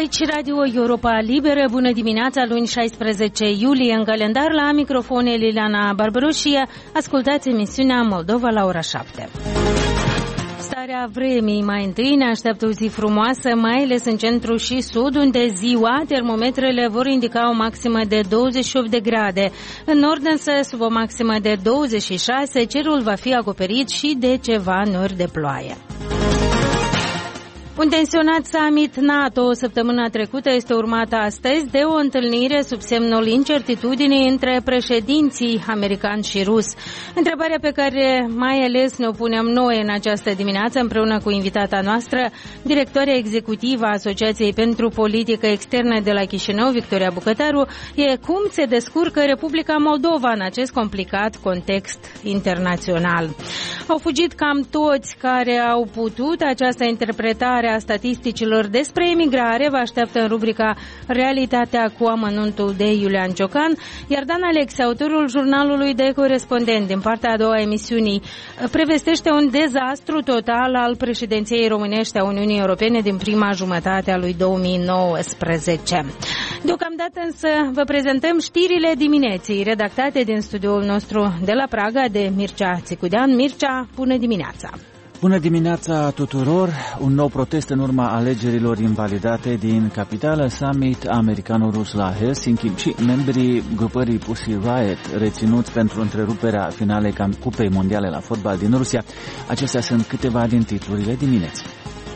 Aici Radio Europa Liberă, bună dimineața, luni 16 iulie, în calendar la microfon Liliana Barbaroșie, ascultați emisiunea Moldova la ora 7. Starea vremii, mai întâi ne așteaptă o zi frumoasă, mai ales în centru și sud, unde ziua termometrele vor indica o maximă de 28 de grade. În nord însă, sub o maximă de 26, cerul va fi acoperit și de ceva nori de ploaie. Un tensionat summit NATO săptămâna trecută este urmat astăzi de o întâlnire sub semnul incertitudinii între președinții american și rus. Întrebarea pe care mai ales ne o punem noi în această dimineață împreună cu invitata noastră, directoarea executivă a Asociației pentru Politică Externă de la Chișinău, Victoria Bucătaru, e cum se descurcă Republica Moldova în acest complicat context internațional. Au fugit cam toți care au putut. Această interpretare a statisticilor despre emigrare vă așteaptă în rubrica Realitatea cu amănuntul de Iulian Ciocan, iar Dan Alexe, autorul jurnalului de corespondent din partea a doua emisiunii, prevestește un dezastru total al președinției românești a Uniunii Europene din prima jumătate a lui 2019. Deocamdată însă vă prezentăm știrile dimineții, redactate din studioul nostru de la Praga de Mircea Țicudean. Mircea, bună dimineața! Bună dimineața tuturor! Un nou protest în urma alegerilor invalidate din capitală, summit americano-rus la Helsinki și membrii grupării Pussy Riot reținuți pentru întreruperea finalei Cupei Mondiale la fotbal din Rusia. Acestea sunt câteva din titlurile dimineții.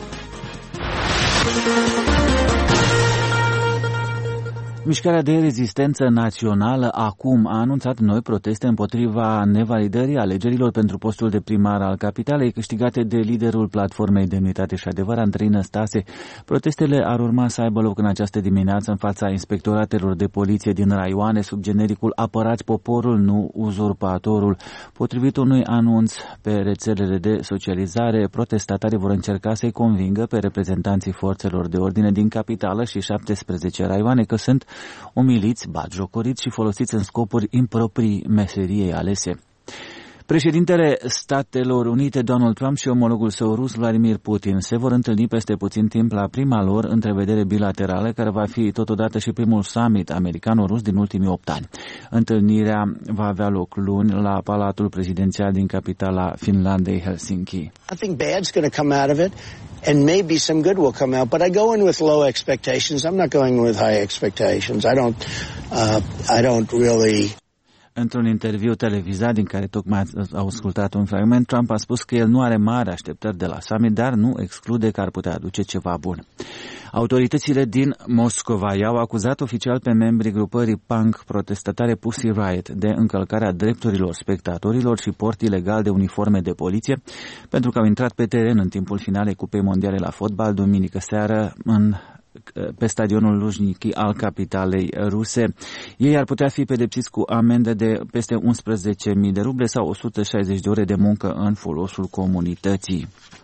Mișcarea de rezistență națională acum a anunțat noi proteste împotriva nevalidării alegerilor pentru postul de primar al capitalei, câștigate de liderul platformei Demnitate și Adevăr, Andrei Năstase. Protestele ar urma să aibă loc în această dimineață în fața inspectoratelor de poliție din raioane sub genericul Apărați poporul, nu uzurpatorul. Potrivit unui anunț pe rețelele de socializare, protestatarii vor încerca să-i convingă pe reprezentanții forțelor de ordine din capitală și 17 raioane că sunt umiliți, batjocoriți și folosiți în scopuri improprii meseriei alese. Președintele Statelor Unite Donald Trump și omologul său rus Vladimir Putin se vor întâlni peste puțin timp la prima lor întrevedere bilaterală, care va fi totodată și primul summit americano-rus din ultimii 8 ani. Întâlnirea va avea loc luni la Palatul Prezidențial din capitala Finlandei, Helsinki. I think bad's going to come out of it. And maybe some good will come out, but I go in with low expectations. I'm not going in with high expectations. I don't really. Într-un interviu televizat din care tocmai au ascultat un fragment, Trump a spus că el nu are mari așteptări de la summit, dar nu exclude că ar putea aduce ceva bun. Autoritățile din Moscova i-au acuzat oficial pe membrii grupării punk protestatare Pussy Riot de încălcarea drepturilor spectatorilor și port ilegal de uniforme de poliție, pentru că au intrat pe teren în timpul finalei Cupei Mondiale la fotbal duminică seară pe stadionul Luzhniki al capitalei ruse. Ei ar putea fi pedepsiți cu amendă de peste 11.000 de ruble sau 160 de ore de muncă în folosul comunității.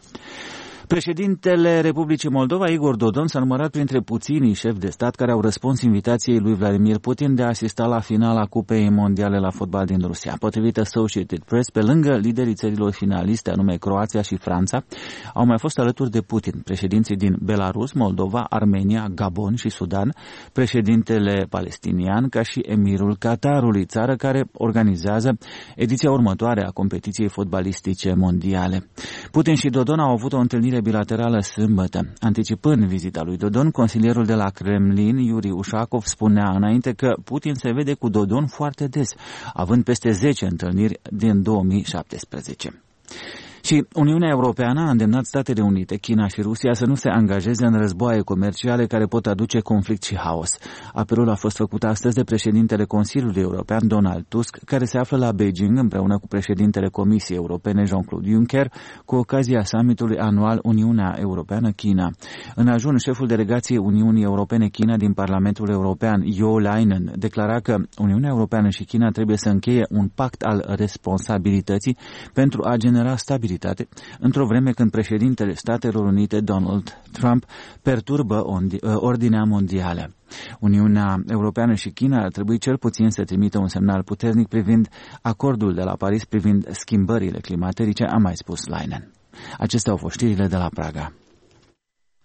Președintele Republicii Moldova, Igor Dodon, s-a numărat printre puținii șefi de stat care au răspuns invitației lui Vladimir Putin de a asista la finala Cupei Mondiale la fotbal din Rusia. Potrivit Associated Press, pe lângă liderii țărilor finaliste, anume Croația și Franța, au mai fost alături de Putin președinții din Belarus, Moldova, Armenia, Gabon și Sudan, președintele palestinian, ca și emirul Qatarului, țară care organizează ediția următoare a competiției fotbalistice mondiale. Putin și Dodon au avut o întâlnire bilaterală sâmbătă. Anticipând vizita lui Dodon, consilierul de la Kremlin, Yuri Ushakov, spunea înainte că Putin se vede cu Dodon foarte des, având peste 10 întâlniri din 2017. Și Uniunea Europeană a îndemnat Statele Unite, China și Rusia să nu se angajeze în războaie comerciale care pot aduce conflict și haos. Apelul a fost făcut astăzi de președintele Consiliului European, Donald Tusk, care se află la Beijing împreună cu președintele Comisiei Europene, Jean-Claude Juncker, cu ocazia summitului anual Uniunea Europeană-China. În ajun, șeful delegației Uniunii Europene-China din Parlamentul European, Jo Leinen, declara că Uniunea Europeană și China trebuie să încheie un pact al responsabilității pentru a genera stabilitate într-o vreme când președintele Statelor Unite, Donald Trump, perturbă ordinea mondială. Uniunea Europeană și China ar trebui cel puțin să trimită un semnal puternic privind acordul de la Paris privind schimbările climatice, a mai spus Leinen. Acestea au fost știrile de la Praga.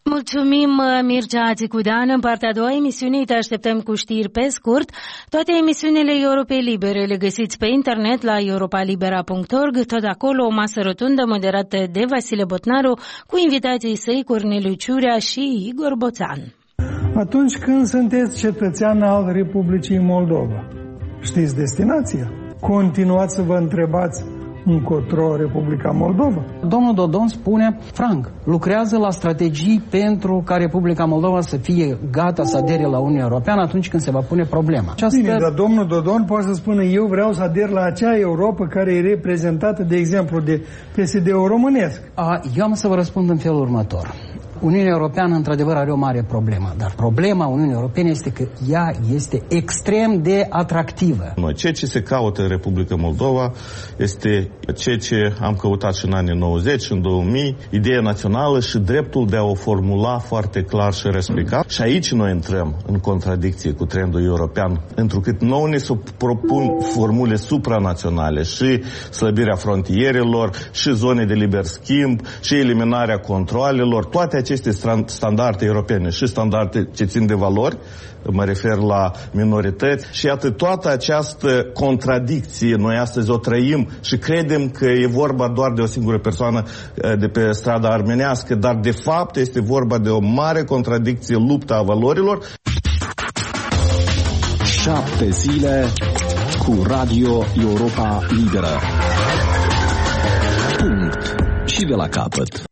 Mulțumim, Mircea Țicudean. În partea a doua emisiunii te așteptăm cu știri pe scurt. Toate emisiunile Europei Libere le găsiți pe internet la europalibera.org. Tot acolo o masă rotundă moderată de Vasile Botnaru cu invitații săi Corneliu Ciurea și Igor Boțan. Atunci când sunteți cetățean al Republicii Moldova, știți destinația? Continuați să vă întrebați încotro Republica Moldova? Domnul Dodon spune franc, lucrează la strategii pentru ca Republica Moldova să fie gata să adere la Uniunea Europeană atunci când se va pune problema. Bine, dar domnul Dodon poate să spună eu vreau să ader la acea Europa care e reprezentată, de exemplu, de PSD-ul românesc. Eu am să vă răspund în felul următor. Uniunea Europeană, într-adevăr, are o mare problemă, dar problema Uniunii Europene este că ea este extrem de atractivă. Ceea ce se caută în Republica Moldova este ceea ce am căutat și în anii 90, în 2000, ideea națională și dreptul de a o formula foarte clar și respectat. Și aici noi intrăm în contradicție cu trendul european, întrucât nouă ne propun formule supranaționale și slăbirea frontierelor, și zone de liber schimb, și eliminarea controalelor, toate aceste standarde europene și standarde ce țin de valori, mă refer la minorități, și iată toată această contradicție noi astăzi o trăim și credem că e vorba doar de o singură persoană de pe strada armenească, dar de fapt este vorba de o mare contradicție, lupta a valorilor. 7 zile cu Radio Europa Liberă. Punct. Și de la capăt.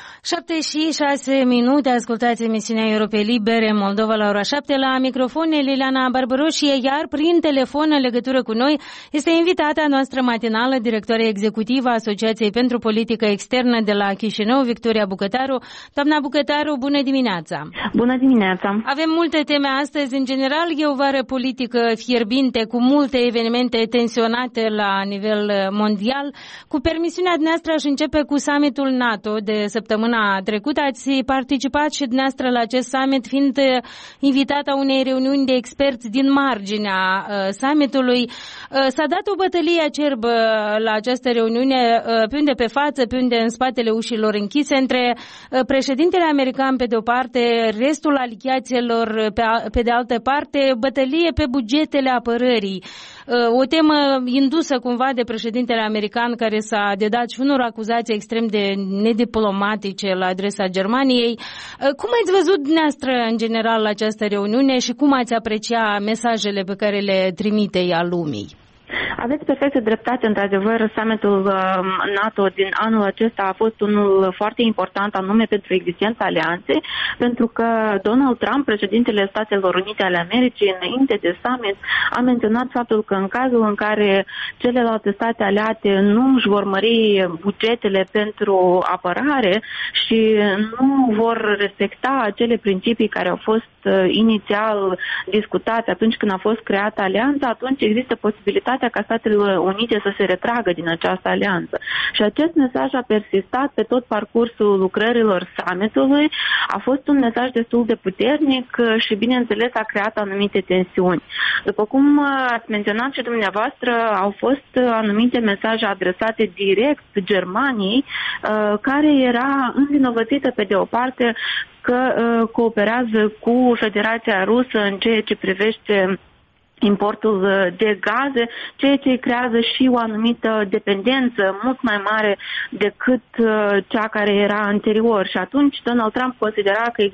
7:06, ascultați emisiunea Europei Libere, Moldova la ora 7, la microfon Liliana Barbaroșie, iar prin telefon în legătură cu noi este invitata noastră matinală, directoarea executivă a Asociației pentru Politică Externă de la Chișinău, Victoria Bucătaru. Doamna Bucătaru, bună dimineața! Bună dimineața! Avem multe teme astăzi, în general e o vară politică fierbinte, cu multe evenimente tensionate la nivel mondial. Cu permisiunea dumneavoastră aș începe cu summitul NATO de săptămâna trecut. Ați participat și dumneavoastră la acest summit, fiind invitata unei reuniuni de experți din marginea summitului. S-a dat o bătălie acerbă la această reuniune, pe unde pe față, pe unde în spatele ușilor închise, între președintele american pe de o parte, restul aliaților pe de altă parte, bătălie pe bugetele apărării. O temă indusă cumva de președintele american, care s-a dedat și unor acuzații extrem de nediplomatice la adresa Germaniei. Cum ați văzut dumneavoastră în general această reuniune și cum ați aprecia mesajele pe care le trimite ea lumii? Aveți perfectă dreptate, într-adevăr, summitul NATO din anul acesta a fost unul foarte important, anume pentru existența alianței, pentru că Donald Trump, președintele Statelor Unite ale Americii, înainte de summit, a menționat faptul că în cazul în care celelalte state aliate nu își vor mări bugetele pentru apărare și nu vor respecta acele principii care au fost inițial discutate atunci când a fost creată alianța, atunci există posibilitatea ca Statele Unite să se retragă din această alianță. Și acest mesaj a persistat pe tot parcursul lucrărilor summitului, a fost un mesaj destul de puternic și, bineînțeles, a creat anumite tensiuni. După cum ați menționat și dumneavoastră, au fost anumite mesaje adresate direct Germaniei, care era învinovățită pe de o parte că cooperează cu Federația Rusă în ceea ce privește importul de gaze, ceea ce creează și o anumită dependență mult mai mare decât cea care era anterior. Și atunci Donald Trump considera că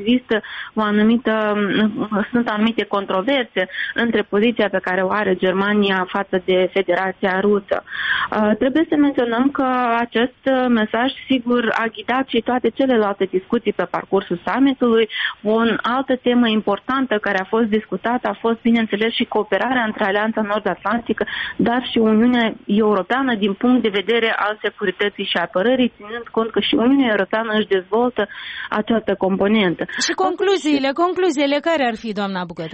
sunt anumite controverse între poziția pe care o are Germania față de Federația Rusă. Trebuie să menționăm că acest mesaj, sigur, a ghidat și toate celelalte discuții pe parcursul summitului. O altă temă importantă care a fost discutată a fost, bineînțeles, și cooperarea între Alianța Nord-Atlantică, dar și Uniunea Europeană din punct de vedere al securității și apărării, ținând cont că și Uniunea Europeană își dezvoltă această componentă. Și concluziile care ar fi, doamna Bucătaru?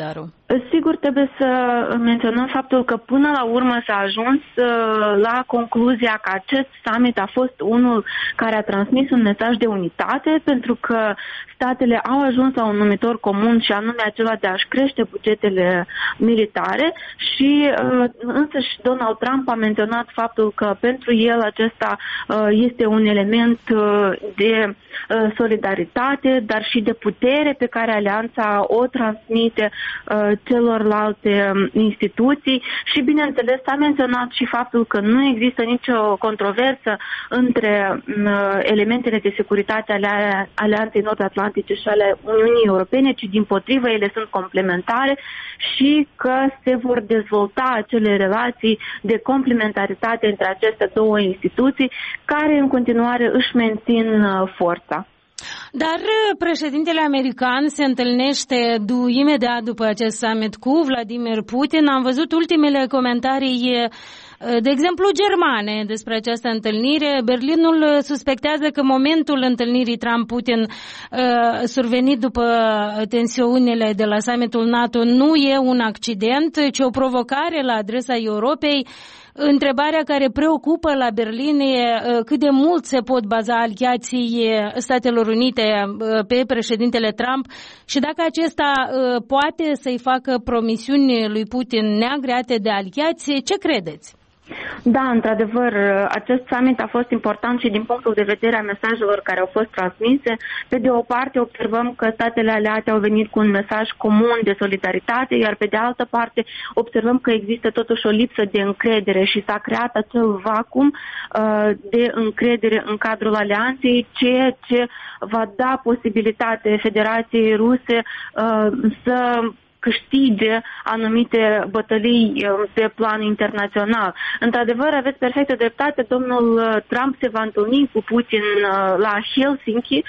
Sigur, trebuie să menționăm faptul că până la urmă s-a ajuns la concluzia că acest summit a fost unul care a transmis un mesaj de unitate, pentru că statele au ajuns la un numitor comun și anume acela de a-și crește bugetele militare și însăși Donald Trump a menționat faptul că pentru el acesta este un element de solidaritate, dar și de putere pe care alianța o transmite celorlalte instituții și, bineînțeles, s-a menționat și faptul că nu există nicio controversă între elementele de securitate ale Alianței Nord-Atlantice și ale Uniunii Europene, ci dimpotrivă ele sunt complementare și că se vor dezvolta acele relații de complementaritate între aceste două instituții care în continuare își mențin forța. Dar președintele american se întâlnește imediat după acest summit cu Vladimir Putin. Am văzut ultimele comentarii, de exemplu, germane despre această întâlnire. Berlinul suspectează că momentul întâlnirii Trump-Putin survenit după tensiunile de la summitul NATO nu e un accident, ci o provocare la adresa Europei. Întrebarea care preocupă la Berlin e cât de mult se pot baza aliații Statelor Unite pe președintele Trump și dacă acesta poate să-i facă promisiuni lui Putin neagreate de aliați. Ce credeți? Da, într-adevăr, acest summit a fost important și din punctul de vedere a mesajelor care au fost transmise. Pe de o parte, observăm că statele aliate au venit cu un mesaj comun de solidaritate, iar pe de altă parte observăm că există totuși o lipsă de încredere și s-a creat acel vacuum de încredere în cadrul alianței, ceea ce va da posibilitate Federației Ruse să câștige anumite bătălii pe plan internațional. Într-adevăr, aveți perfectă dreptate, domnul Trump se va întâlni cu Putin la Helsinki.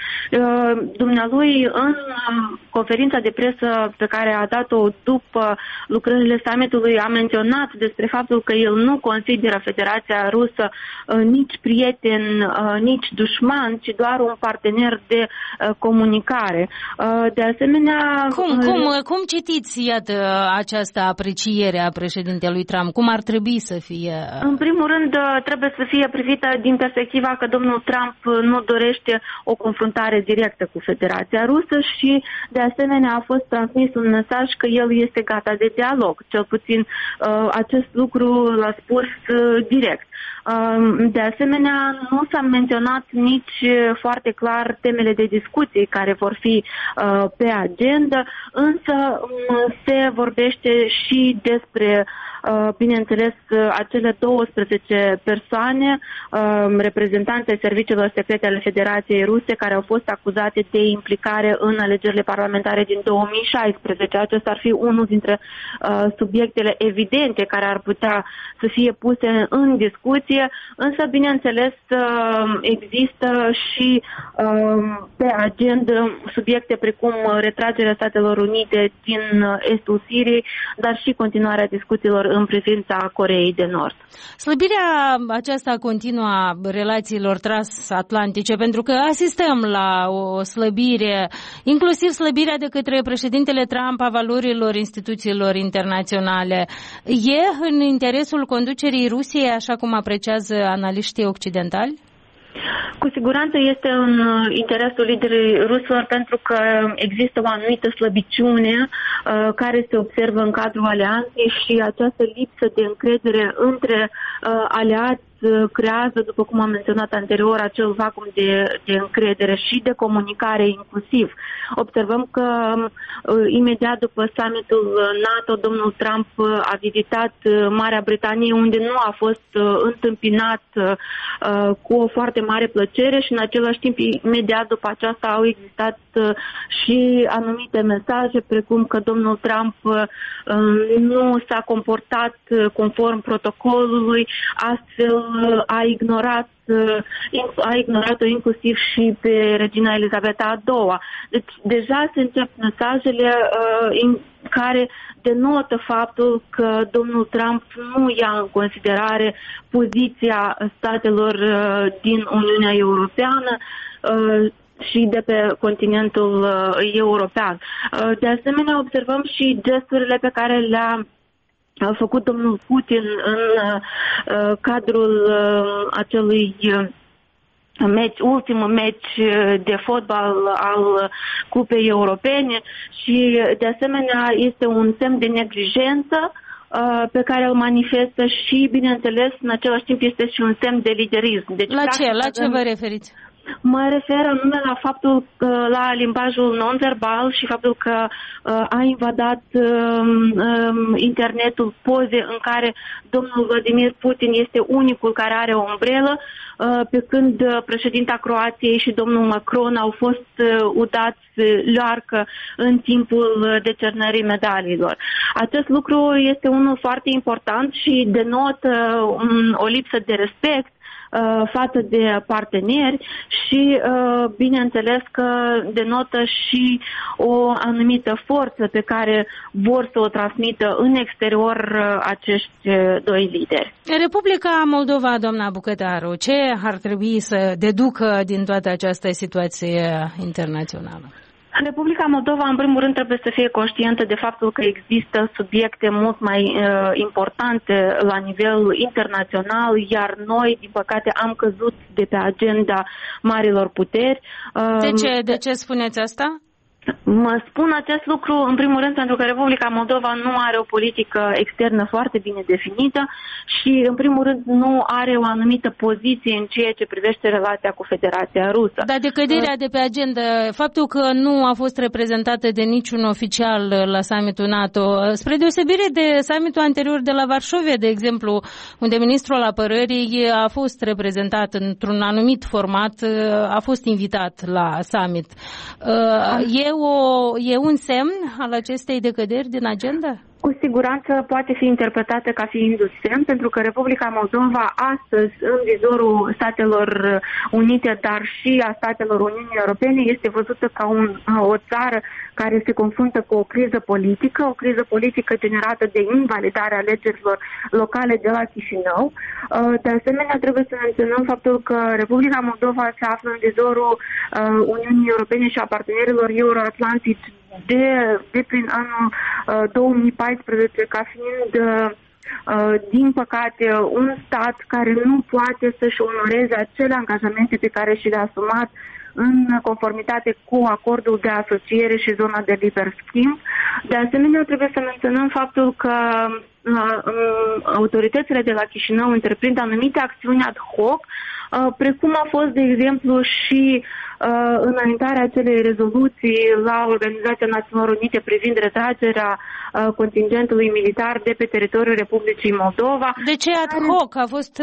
Dumnealui, în conferința de presă pe care a dat-o după lucrările summitului, a menționat despre faptul că el nu consideră Federația Rusă nici prieten, nici dușman, ci doar un partener de comunicare. De asemenea... Cum citiți, iată, această apreciere a președintelui Trump? Cum ar trebui să fie? În primul rând, trebuie să fie privită din perspectiva că domnul Trump nu dorește o confruntare directă cu Federația Rusă și, de asemenea, a fost transmis un mesaj că el este gata de dialog. Cel puțin acest lucru l-a spus direct. De asemenea, nu s-a menționat nici foarte clar temele de discuții care vor fi pe agenda, însă se vorbește și despre, bineînțeles, acele 12 persoane, reprezentanți ai serviciilor secrete ale Federației Ruse, care au fost acuzate de implicare în alegerile parlamentare din 2016. Acesta ar fi unul dintre subiectele evidente care ar putea să fie puse în discuție, însă, bineînțeles, există și pe agenda subiecte precum retragerea Statelor Unite din estul Siriei, dar și continuarea discuțiilor în privința Coreei de Nord. Slăbirea aceasta continuă a relațiilor transatlantice, pentru că asistăm la o slăbire, inclusiv slăbirea de către președintele Trump a valorilor instituțiilor internaționale. E în interesul conducerii Rusiei, așa cum apreciază analiștii occidentali? Cu siguranță este în interesul liderii rusilor, pentru că există o anumită slăbiciune care se observă în cadrul alianței și această lipsă de încredere între aliați creează, după cum am menționat anterior, acel vacuum de încredere și de comunicare inclusiv. Observăm că imediat după summitul NATO, domnul Trump a vizitat Marea Britanie, unde nu a fost întâmpinat cu o foarte mare plăcere și în același timp, imediat după aceasta, au existat și anumite mesaje, precum că domnul Trump nu s-a comportat conform protocolului, astfel a ignorat-o inclusiv și pe regina Elizaveta a II. Deci deja se încep mesajele care denotă faptul că domnul Trump nu ia în considerare poziția statelor din Uniunea Europeană. și de pe continentul european. De asemenea, observăm și gesturile pe care le-a făcut domnul Putin în cadrul acelui ultimul meci de fotbal al Cupei Europene și, de asemenea, este un semn de neglijență pe care îl manifestă și, bineînțeles, în același timp este și un semn de liderism. Deci, La ce vă referiți? Mă refer anume la faptul la limbajul non-verbal și faptul că a invadat internetul poze în care domnul Vladimir Putin este unicul care are o umbrelă, pe când președinta Croației și domnul Macron au fost udați learcă în timpul decernării medaliilor. Acest lucru este unul foarte important și denotă o lipsă de respect față de parteneri și, bineînțeles, că denotă și o anumită forță pe care vor să o transmită în exterior acești doi lideri. Republica Moldova, doamna Bucătaru, ce ar trebui să deducă din toată această situație internațională? Republica Moldova, în primul rând, trebuie să fie conștientă de faptul că există subiecte mult mai importante la nivel internațional, iar noi, din păcate, am căzut de pe agenda marilor puteri. De ce spuneți asta? Mă spun acest lucru, în primul rând, pentru că Republica Moldova nu are o politică externă foarte bine definită și, în primul rând, nu are o anumită poziție în ceea ce privește relația cu Federația Rusă. Dar decăderea de pe agenda, faptul că nu a fost reprezentată de niciun oficial la summitul NATO, spre deosebire de summitul anterior de la Varșovia, de exemplu, unde ministrul apărării a fost reprezentat într-un anumit format, a fost invitat la summit. E un semn al acestei decăderi din agenda? Cu siguranță poate fi interpretată ca fiind un semn, pentru că Republica Moldova astăzi, în vizorul Statelor Unite, dar și a Statelor Uniunii Europene, este văzută ca o țară care se confruntă cu o criză politică generată de invalidarea alegerilor locale de la Chișinău. De asemenea, trebuie să menționăm faptul că Republica Moldova se află în vizorul Uniunii Europene și a partenerilor euroatlantici de prin anul 2014 ca fiind, din păcate, un stat care nu poate să-și onoreze acele angajamente pe care și le-a asumat în conformitate cu acordul de asociere și zona de liber schimb. De asemenea, trebuie să menționăm faptul că autoritățile de la Chișinău întreprind anumite acțiuni ad hoc, precum a fost, de exemplu, și înaintarea acelei rezoluții la Organizația Națiunilor Unite privind retragerea contingentului militar de pe teritoriul Republicii Moldova. De ce ad hoc? A fost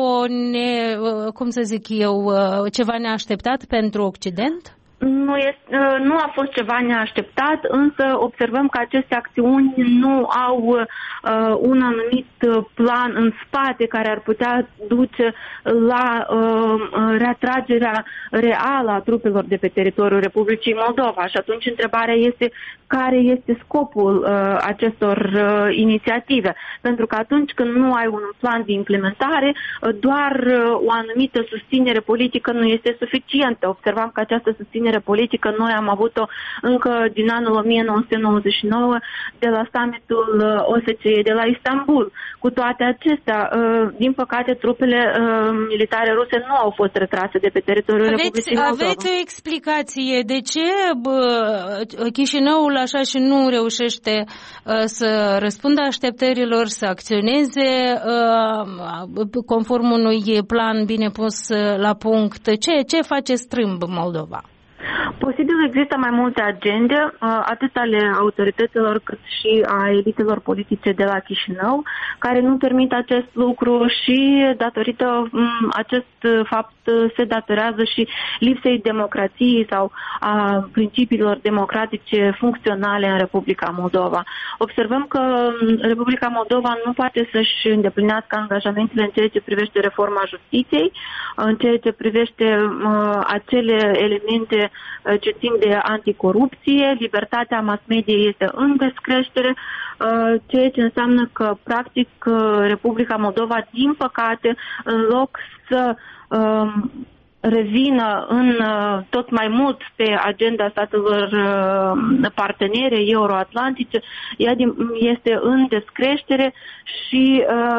ceva neașteptat pentru Occident? Nu a fost ceva neașteptat, însă observăm că aceste acțiuni nu au un anumit plan în spate care ar putea duce la retragerea reală a trupelor de pe teritoriul Republicii Moldova. Și atunci întrebarea este care este scopul acestor inițiative. Pentru că atunci când nu ai un plan de implementare, doar o anumită susținere politică nu este suficientă. Observam că această susținere politică noi am avut-o încă din anul 1999 de la summitul OSCE de la Istanbul. Cu toate acestea, din păcate, trupele militare ruse nu au fost retrase de pe teritoriul Republicii Moldova. Aveți o explicație de ce Chișinăul așa și nu reușește să răspundă așteptărilor, să acționeze conform unui plan bine pus la punct? Ce face strâmb Moldova? Posibil există mai multe agende, atât ale autorităților cât și a elitelor politice de la Chișinău, care nu permit acest lucru și datorită acest fapt se datorează și lipsei democrației sau a principiilor democratice funcționale în Republica Moldova. Observăm că Republica Moldova nu poate să-și îndeplinească angajamentele în ceea ce privește reforma justiției, în ceea ce privește acele elemente ce țin de anticorupție, libertatea mass media este în descreștere, ceea ce înseamnă că, practic, Republica Moldova, din păcate, în loc să revină tot mai mult pe agenda statelor partenere euroatlantice, ea este în descreștere și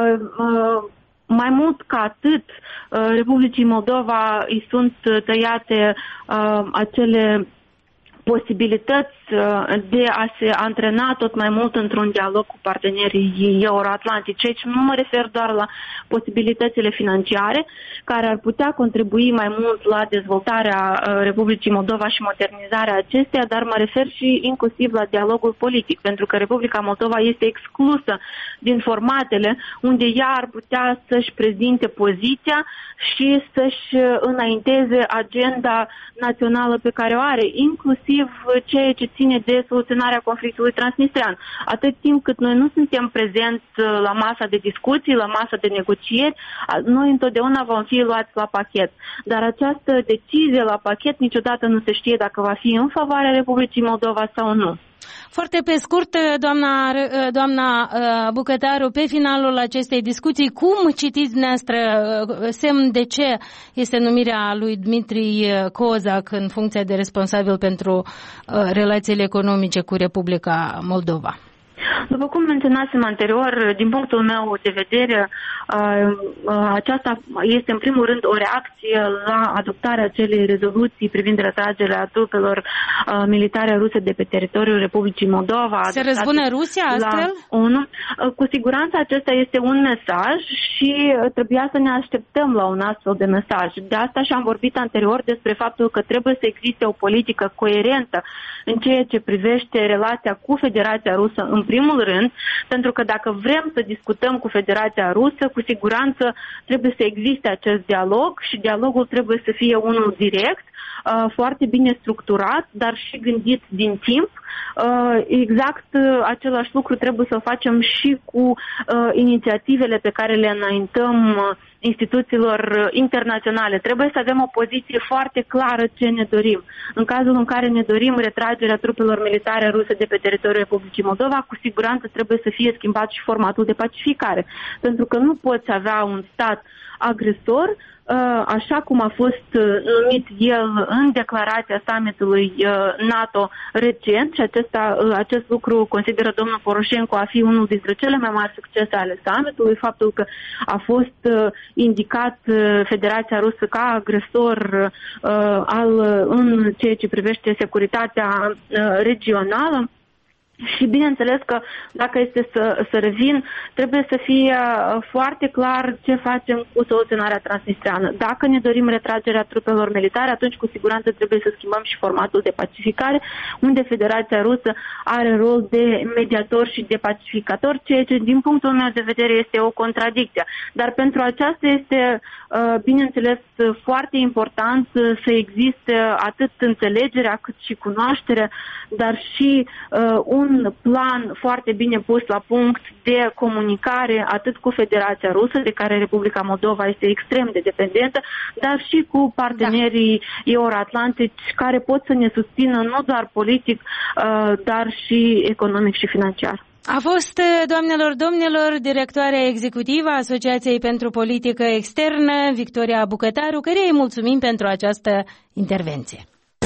mai mult ca atât, Republicii Moldova îi sunt tăiate acele posibilități de a se antrena tot mai mult într-un dialog cu partenerii euroatlantici. Aici nu mă refer doar la posibilitățile financiare, care ar putea contribui mai mult la dezvoltarea Republicii Moldova și modernizarea acesteia, dar mă refer și inclusiv la dialogul politic, pentru că Republica Moldova este exclusă din formatele unde ea ar putea să-și prezinte poziția și să-și înainteze agenda națională pe care o are, inclusiv ceea ce ține de soluționarea conflictului transnistrean. Atât timp cât noi nu suntem prezenți la masa de discuții, la masa de negocieri, noi întotdeauna vom fi luați la pachet. Dar această decizie la pachet niciodată nu se știe dacă va fi în favoarea Republicii Moldova sau nu. Foarte pe scurt, doamna Bucătaru, pe finalul acestei discuții, cum citiți dumneavoastră semn de ce este numirea lui Dmitri Kozak în funcția de responsabil pentru relațiile economice cu Republica Moldova? După cum menționasem anterior, din punctul meu de vedere, aceasta este în primul rând o reacție la adoptarea acelei rezoluții privind retragerea trupelor militare ruse de pe teritoriul Republicii Moldova. Se răzbune Rusia astfel? Cu siguranță acesta este un mesaj și trebuia să ne așteptăm la un astfel de mesaj. De asta și-am vorbit anterior despre faptul că trebuie să existe o politică coerentă în ceea ce privește relația cu Federația Rusă în primul rând, pentru că dacă vrem să discutăm cu Federația Rusă, cu siguranță trebuie să existe acest dialog și dialogul trebuie să fie unul direct, foarte bine structurat, dar și gândit din timp. Exact același lucru trebuie să facem și cu inițiativele pe care le înaintăm instituțiilor internaționale. Trebuie să avem o poziție foarte clară ce ne dorim. În cazul în care ne dorim retragerea trupelor militare ruse de pe teritoriul Republicii Moldova, cu siguranță trebuie să fie schimbat și formatul de pacificare. Pentru că nu poți avea un stat agresor, așa cum a fost numit el în declarația summitului NATO recent, și acest lucru consideră domnul Poroșenko a fi unul dintre cele mai mari succese ale summitului, faptul că a fost indicat Federația Rusă ca agresor în ceea ce privește securitatea regională. Și bineînțeles că dacă este să revin, trebuie să fie foarte clar ce facem cu soluționarea transnistreană. Dacă ne dorim retragerea trupelor militare, atunci cu siguranță trebuie să schimbăm și formatul de pacificare, unde Federația Rusă are rol de mediator și de pacificator, ceea ce din punctul meu de vedere este o contradicție. Dar pentru aceasta este, bineînțeles, foarte important să existe atât înțelegerea cât și cunoașterea, dar și un plan foarte bine pus la punct de comunicare atât cu Federația Rusă, de care Republica Moldova este extrem de dependentă, dar și cu partenerii euroatlantici care pot să ne susțină nu doar politic, dar și economic și financiar. A fost, doamnelor, domnilor, directoarea executivă a Asociației pentru Politică Externă, Victoria Bucătaru, căreia îi mulțumim pentru această intervenție.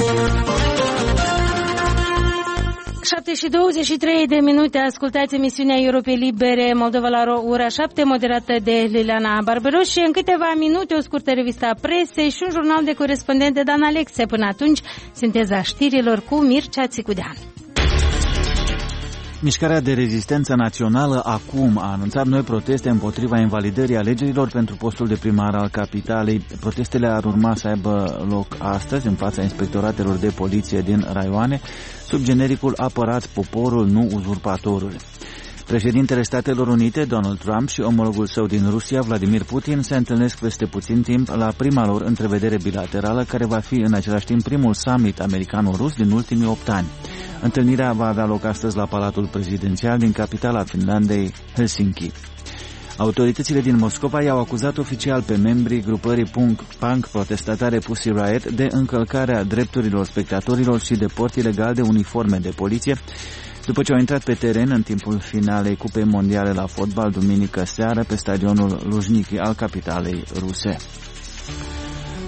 7:23 ascultați emisiunea Europei Libere Moldova la ora 7, moderată de Liliana Barberos, și în câteva minute o scurtă revistă a presei și un jurnal de corespondent de Dan Alexe. Până atunci, sinteza știrilor cu Mircea Țicudean. Mișcarea de rezistență națională acum a anunțat noi proteste împotriva invalidării alegerilor pentru postul de primar al capitalei. Protestele ar urma să aibă loc astăzi în fața inspectoratelor de poliție din raioane, sub genericul Apărați poporul, nu uzurpatorul. Președintele Statelor Unite, Donald Trump, și omologul său din Rusia, Vladimir Putin, se întâlnesc peste puțin timp la prima lor întrevedere bilaterală, care va fi în același timp primul summit americano-rus din ultimii 8 ani. Întâlnirea va avea loc astăzi la Palatul Prezidențial din capitala Finlandei, Helsinki. Autoritățile din Moscova i-au acuzat oficial pe membrii grupării punk protestatare Pussy Riot de încălcarea drepturilor spectatorilor și de port ilegal de uniforme de poliție, după ce au intrat pe teren în timpul finalei Cupei Mondiale la fotbal duminică seară pe stadionul Luzhniki al capitalei ruse.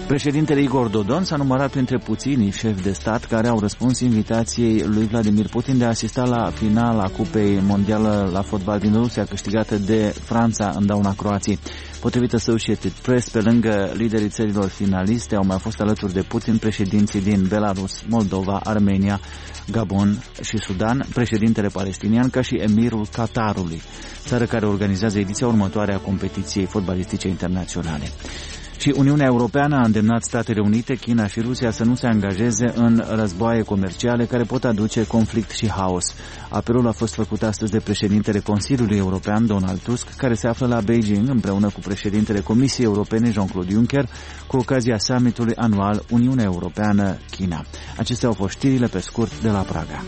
Președintele Igor Dodon s-a numărat printre puținii șefi de stat care au răspuns invitației lui Vladimir Putin de a asista la finala Cupei Mondială la fotbal din Rusia, câștigată de Franța în dauna Croației. Potrivit Associated Press, pe lângă liderii țărilor finaliste, au mai fost alături de Putin președinții din Belarus, Moldova, Armenia, Gabon și Sudan, președintele palestinian, ca și emirul Qatarului, țară care organizează ediția următoare a competiției fotbalistice internaționale. Și Uniunea Europeană a îndemnat Statele Unite, China și Rusia să nu se angajeze în războaie comerciale care pot aduce conflict și haos. Apelul a fost făcut astăzi de președintele Consiliului European, Donald Tusk, care se află la Beijing împreună cu președintele Comisiei Europene, Jean-Claude Juncker, cu ocazia summitului anual Uniunea Europeană-China. Acestea au fost știrile pe scurt de la Praga.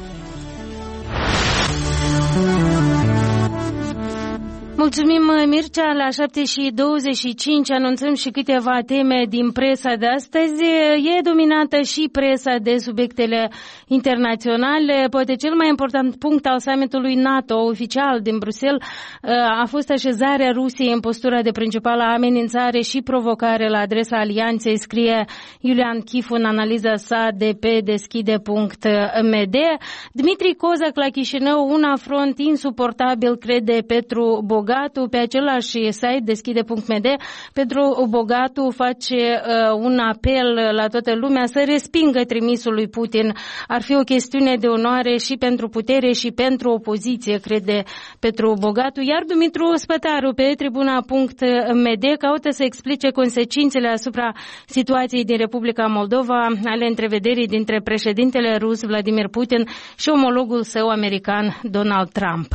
Mulțumim, Mircea. La 7:25 anunțăm și câteva teme din presa de astăzi. E dominată și presa de subiectele internaționale. Poate cel mai important punct al summitului NATO oficial din Bruxelles a fost așezarea Rusiei în postura de principală amenințare și provocare la adresa alianței, scrie Iulian Chifu în analiza sa de pe deschide.md. Dmitri Kozak la Chișinău, un afront insuportabil, crede Petru Bogatu. Pe același site, deschide.md, Petru Bogatu face un apel la toată lumea să respingă trimisul lui Putin. Ar fi o chestiune de onoare și pentru putere și pentru opoziție, crede Petru Bogatu. Iar Dumitru Spătaru pe tribuna.md caută să explice consecințele asupra situației din Republica Moldova ale întrevederii dintre președintele rus Vladimir Putin și omologul său american Donald Trump.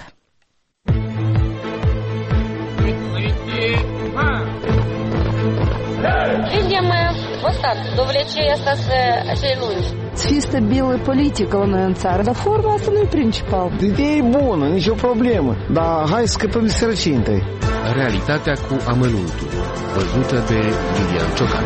Видим вот так, до влечения сей lungi. Să fie stabilă politică la noi în țară, dar forma asta nu e principal. Ideea e bună, nicio problemă, dar hai să scăpăm de sărăcie întâi. Realitatea cu amănuntul, văzută de Lilian Ciocan.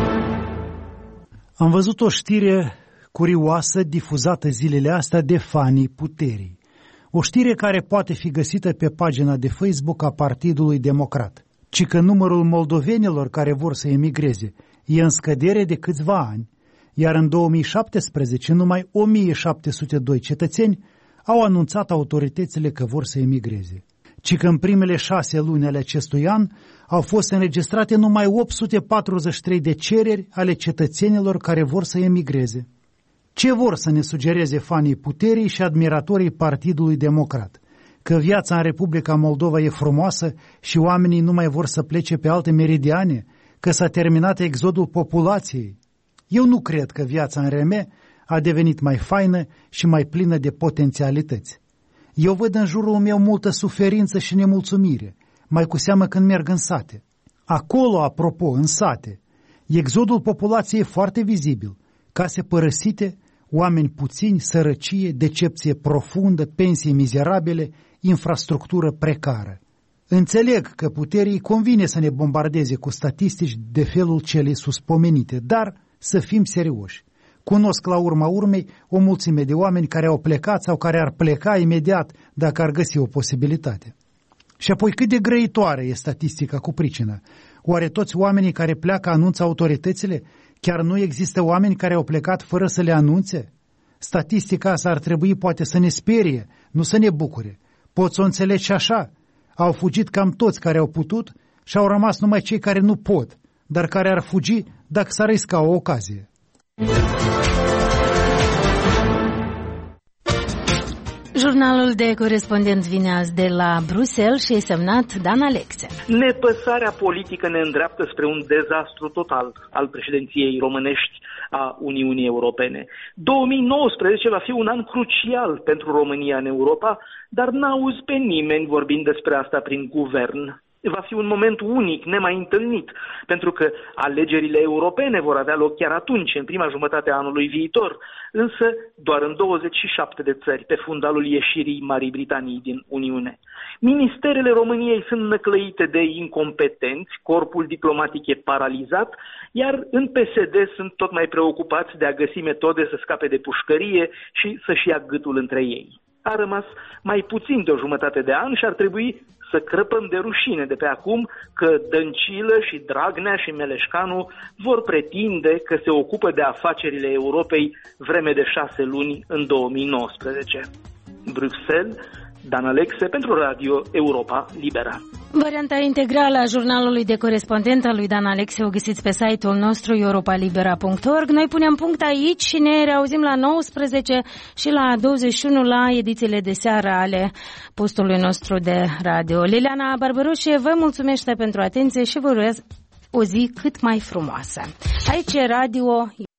Am văzut o știre curioasă difuzată zilele astea de fanii puterii. O știre care poate fi găsită pe pagina de Facebook a Partidului Democrat, ci că numărul moldovenilor care vor să emigreze e în scădere de câțiva ani, iar în 2017 numai 1702 cetățeni au anunțat autoritățile că vor să emigreze, ci că în primele 6 luni ale acestui an au fost înregistrate numai 843 de cereri ale cetățenilor care vor să emigreze. Ce vor să ne sugereze fanii puterii și admiratorii Partidului Democrat? Că viața în Republica Moldova e frumoasă și oamenii nu mai vor să plece pe alte meridiane? Că s-a terminat exodul populației? Eu nu cred că viața în RM a devenit mai faină și mai plină de potențialități. Eu văd în jurul meu multă suferință și nemulțumire, mai cu seamă când merg în sate. Acolo, apropo, în sate, exodul populației e foarte vizibil. Case părăsite, oameni puțini, sărăcie, decepție profundă, pensii mizerabile, infrastructură precară. Înțeleg că puterii convine să ne bombardeze cu statistici de felul cele suspomenite, dar să fim serioși. Cunosc la urma urmei o mulțime de oameni care au plecat sau care ar pleca imediat dacă ar găsi o posibilitate. Și apoi cât de grăitoare e statistica cu pricina. Oare toți oamenii care pleacă anunță autoritățile? Chiar nu există oameni care au plecat fără să le anunțe? Statistica asta ar trebui poate să ne sperie, nu să ne bucure. Poți să o înțelegi și așa. Au fugit cam toți care au putut și au rămas numai cei care nu pot, dar care ar fugi dacă s-ar risca o ocazie. Jurnalul de corespondent vine azi de la Bruxelles și e semnat Dan Alexia. Nepăsarea politică ne îndreaptă spre un dezastru total al președinției românești a Uniunii Europene. 2019 va fi un an crucial pentru România în Europa, dar n-auzi pe nimeni vorbind despre asta prin guvern. Va fi un moment unic, nemai întâlnit, pentru că alegerile europene vor avea loc chiar atunci, în prima jumătate a anului viitor, însă doar în 27 de țări, pe fundalul ieșirii Marii Britanii din Uniune. Ministerele României sunt năclăite de incompetenți, corpul diplomatic e paralizat, iar în PSD sunt tot mai preocupați de a găsi metode să scape de pușcărie și să-și ia gâtul între ei. a rămas mai puțin de o jumătate de an și ar trebui să crăpăm de rușine de pe acum că Dăncilă și Dragnea și Meleșcanu vor pretinde că se ocupă de afacerile Europei vreme de 6 luni în 2019. Bruxelles, Dan Alexe pentru Radio Europa Liberă. Varianta integrală a jurnalului de corespondent al lui Dan Alexe o găsiți pe site-ul nostru europalibera.org. Noi punem punct aici și ne reauzim la 19 și la 21 la edițiile de seară ale postului nostru de radio. Liliana Barbaroșie vă mulțumește pentru atenție și vă urez o zi cât mai frumoasă. Aici e Radio